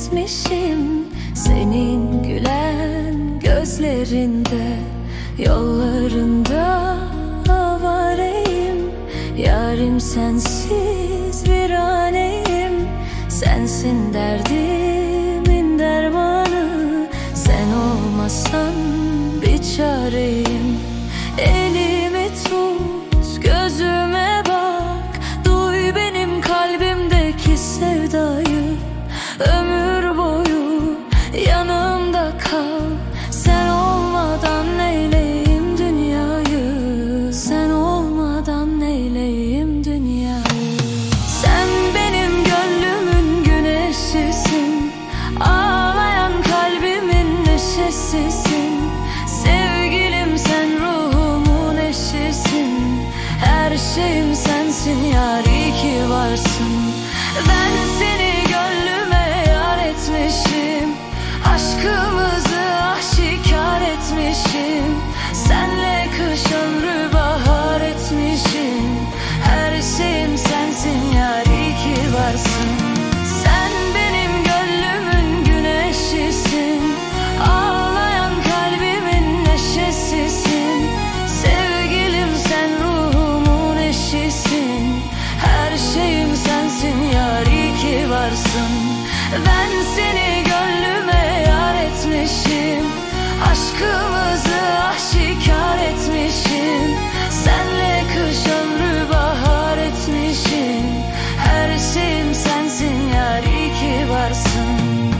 etmişim. Senin gülen gözlerinde, yollarında avareyim. Yarim sensiz viraneyim. Sensin derdimin dermanı. Sen olmasan bir çareyim. Elimi tut, gözüme bak. Duy benim kalbimdeki sevdayı. Ömür boyu yanımda kal. Sen olmadan neyleyim dünyayı. Sen olmadan neyleyim dünyayı. Sen benim gönlümün güneşisin. Ağlayan kalbimin neşesisin. Sevgilim sen ruhumun eşisin. Her şeyim sensin yar, iyi ki varsın. Ben seni gönlüme yar etmişim. Aşkımızı aşikar etmişim. Senle kış ömrü bahar etmişim. Her şeyim sensin yar, iyi ki varsın. Sen benim gönlümün güneşisin. Ağlayan kalbimin neşesisin. Sevgilim sen ruhumun eşisin. Her şeyim sensin yar, iyi ki varsın. Ben seni gönlüme yar etmişim. Aşkımızı aşikar etmişim. Senle kış ömrü bahar etmişim. Her şeyim sensin yar, iyi ki varsın.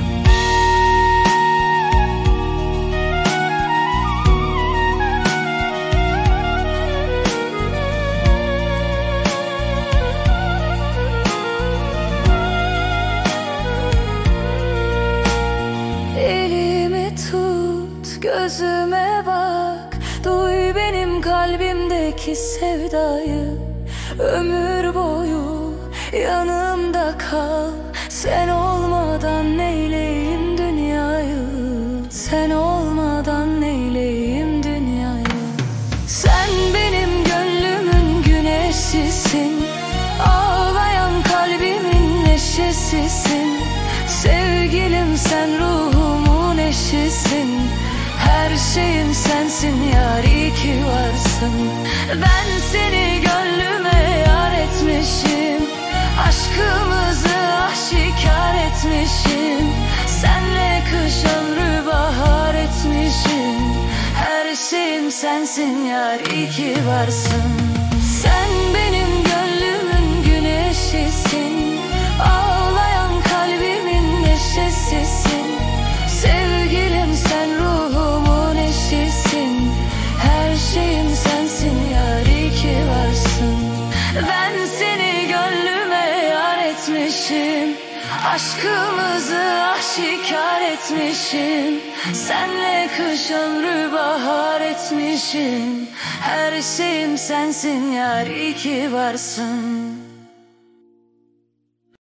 Elimi tut, gözüme bak. Duy benim kalbimdeki sevdayı. Ömür boyu yanımda kal. Sen olmadan neyleyim dünyayı. Sen olmadan neyleyim dünyayı. Sen benim gönlümün güneşisin. Ağlayan kalbimin neşesisin. Sevgilim sen ruhumun eşisin. Her şeyim sensin yar, iyi ki varsın. Ben seni gönlüme yar etmişim. Aşkımızı aşikar etmişim. Senle kış ömrü bahar etmişim. Her şeyim sensin yar, iyi ki varsın. Sen benim gönlümün güneşisin. Ağlayan kalbimin neşesisin. Sevgilim sen ruhumun eşisin. Her şeyim sensin yar, iyi ki varsın. Ben seni gönlüme yar etmişim. Aşkımızı aşikar etmişim. Senle kış ömrü bahar etmişim. Her şeyim sensin yar, iyi ki varsın.